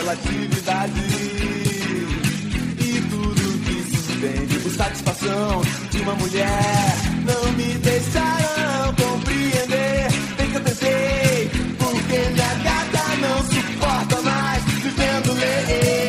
relatividade. E tudo que se tem de satisfação de uma mulher não me deixaram compreender. Bem que eu tentei, porque minha gata não suporta mais vivendo ler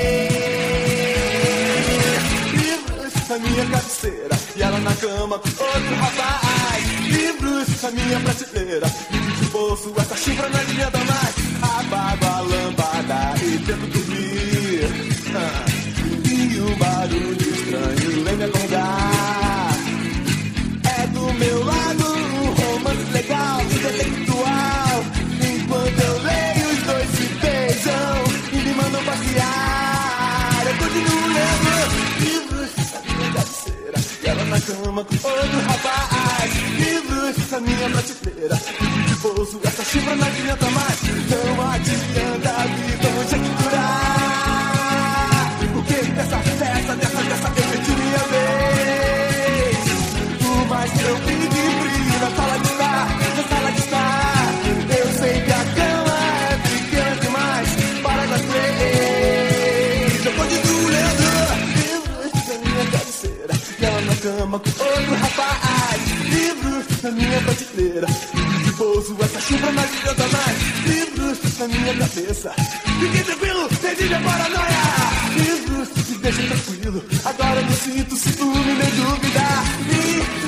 livros na minha cabeceira e ela na cama com outro rapaz. Livros na minha prateleira, livros de bolso, essa chifra não adianta mais. Apago a lâmpada e tento dormir, e um barulho estranho vem me acordar. É do meu lado um romance legal, intelectual. Enquanto eu leio, os dois se beijam e me mandam passear. Eu continuo lendo livros na minha cabeceira e ela na cama com outro rapaz. Livros na minha prateleira, livro de bolso, essa chifra não adianta mais. Não adianta vir conjecturar o que dessa festa, dessa eu minha vez. Por mais que eu fique frio na sala de estar, eu sei que a cama é pequena demais para nós três. Eu continuo lendo livros na minha cabeceira e ela na cama com outro rapaz. Livros na minha prateleira, livros de bolso, essa chuva não adianta mais. Livros na minha cabeça, fiquem tranquilo, perdi minha paranoia. Livros me deixam tranquilo, agora eu me sinto ciúme, nem dúvida.